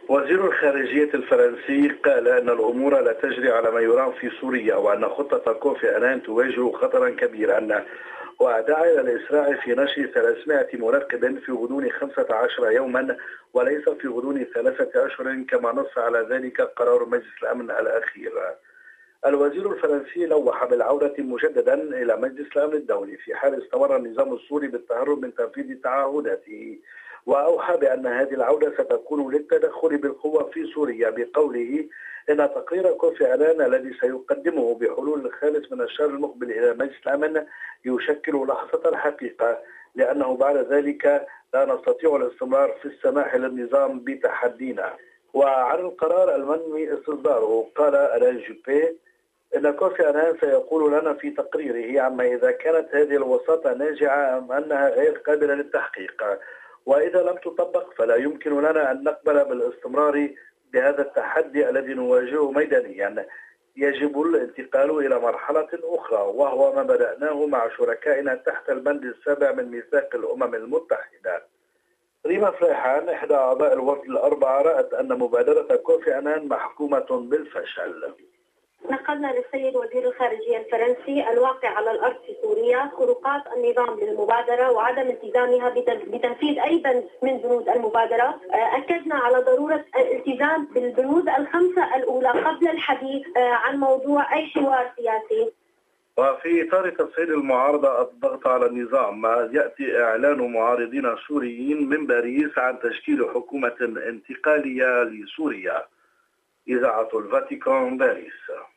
وزير الخارجية الفرنسي قال أن الأمور لا تجري على ما يرام في سوريا، وأن خطة كوفي أنان تواجه خطرا كبيرا، ودعا إلى الإسراع في نشر 300 مراقب في غضون 15 يوما وليس في غضون 3 أشهر كما نص على ذلك قرار مجلس الأمن الأخير. الوزير الفرنسي لوح بالعودة مجددا إلى مجلس الأمن الدولي في حال استمر النظام السوري بالتهرب من تنفيذ تعهداته، وأوحى بأن هذه العودة ستكون للتدخل بالقوة في سوريا، بقوله إن تقرير كوفي أنان الذي سيقدمه بحلول الخامس من الشهر المقبل إلى مجلس الأمن يشكل لحظة الحقيقة، لأنه بعد ذلك لا نستطيع الاستمرار في السماح للنظام بتحدينا. وعن القرار المنوي استصداره قال ألان جوبي إن كوفي أنان سيقول لنا في تقريره عما إذا كانت هذه الوساطة ناجعة أم أنها غير قابلة للتحقيق، وإذا لم تطبق فلا يمكن لنا أن نقبل بالاستمرار بهذا التحدي الذي نواجهه ميدانيا. يجب الانتقال إلى مرحلة أخرى، وهو ما بدأناه مع شركائنا تحت البند السابع من ميثاق الأمم المتحدة. ريما فريحان إحدى أعضاء الوفد الأربعة رأت أن مبادرة كوفي أنان محكومة بالفشل. نقلنا للسيد وزير الخارجية الفرنسي الواقع على الأرض في سوريا، خروقات النظام للمبادرة وعدم التزامها بتنفيذ أي بند من بنود المبادرة. أكدنا على ضرورة الالتزام بالبنود الخمسة الأولى قبل الحديث عن موضوع أي حوار سياسي. وفي إطار تصعيد المعارضة الضغط على النظام، يأتي إعلان معارضين سوريين من باريس عن تشكيل حكومة انتقالية لسوريا. إذاعة الفاتيكان، باريس.